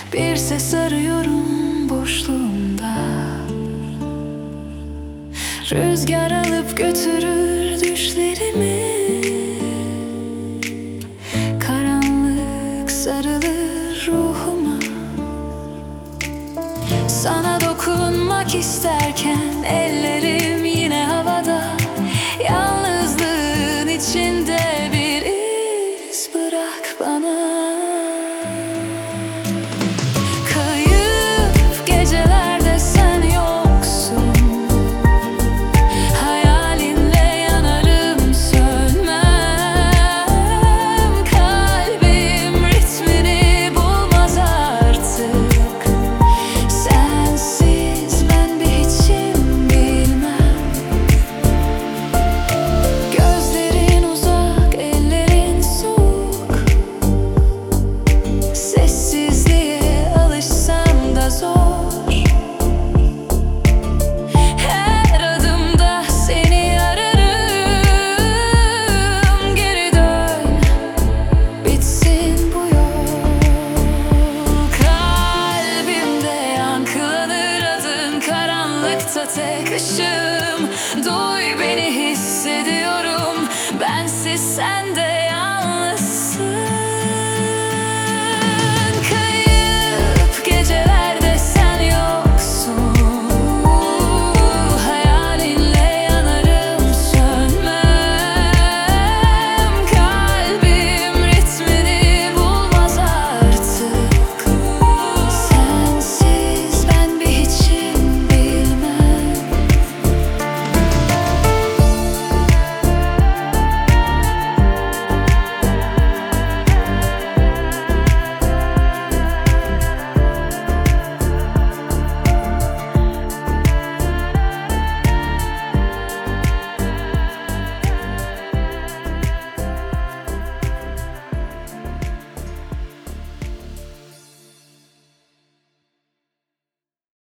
Bir ses arıyorum boşluğumda. Rüzgar alıp götürür düşlerimi. Karanlık sarılır ruhuma. Sana dokunmak isterken ellerim yine havada. Yalnızlığın içinde bir iz bırak bana. Kayıp gecelerde sen yoksun. Hayalinle yanarım, sönmem. Kalbim ritmini bulmaz artık. Sensiz ben bir hiçim bilmem. Gözlerin uzak, ellerin soğuk. Sessizliğe alışsam da zor. Her adımda seni ararım. Geri dön, bitsin bu yol. Kalbimde yankılanır adın, karanlıkta tek ışığım. Duy beni, hissediyorum. Bensiz sen